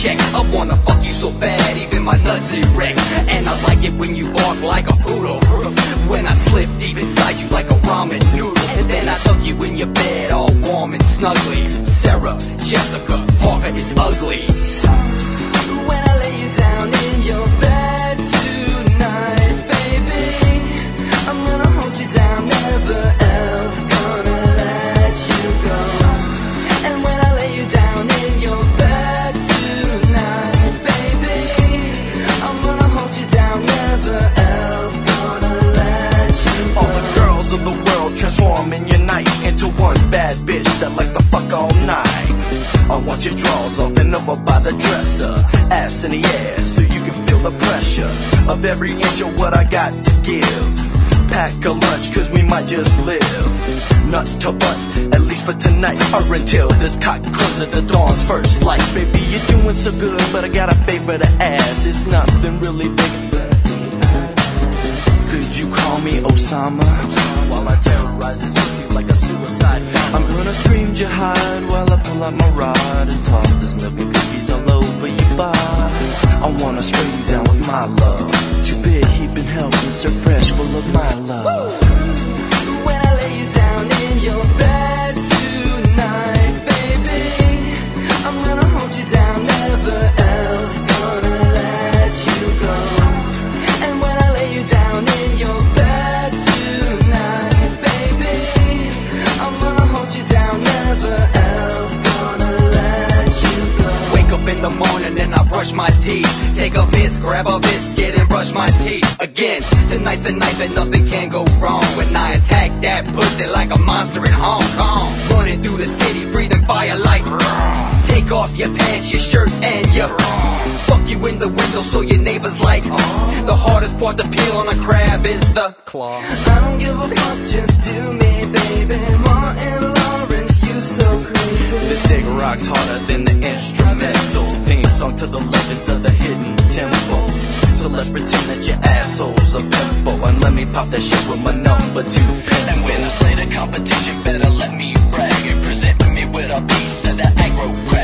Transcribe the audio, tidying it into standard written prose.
check. I wanna fuck you so bad, even my nuts erect. And I like it when you bark like a poodle, when I slip deep inside you like a ramen noodle. And then I tuck you in your bed all warm and snuggly. Sarah Jessica Parker is ugly. When I lay you down in your bed tonight, baby, I'm gonna hold you down, never ever gonna let you go. And when I lay you down in your bed tonight, baby, I'm gonna hold you down, never ever gonna let you go. All the girls of the world transforming your night into one bad bitch that likes to fuck all night. I want your drawers off and over by the dresser, ass in the air so you can feel the pressure of every inch of what I got to give. Pack a lunch cause we might just live. Nut to butt, at least for tonight, or until this cock crows at the dawn's first light. Baby, you're doing so good, but I got a favor to ask. It's nothing really big. Could you call me Osama? While I terrorize this pussy like a suicide bomber. I'm gonna scream jihad while I pull out my rod and toss this milk and cookies all over your bar. I wanna spray you down with my love. Too big, heaping helpless, so fresh, full of my love. When I lay you down in your bed tonight, baby, I'm gonna hold you down, never ever gonna let you go. And when I lay you down in your bed tonight, baby, I'm gonna hold you down, never ever gonna let you go. Wake up in the morning and I brush my teeth. Take a piss, grab a biscuit and brush my teeth. Again, tonight's the night that nothing can go wrong. When I attack that pussy like a monster in Hong Kong. Running through the city, breathing fire like take off your pants, your shirt and your fuck you in the window so your neighbors like the hardest part to peel on a crab is the claw. I don't give a fuck, just do me, baby. Martin Lawrence, you so crazy. This nigga rocks harder than the instrumental theme song to the legends of the hidden temple. So let's pretend that your asshole's a pimple and let me pop that shit with my number 2 pencil. And when I play the competition, better let me brag and present me with a piece of the aggro.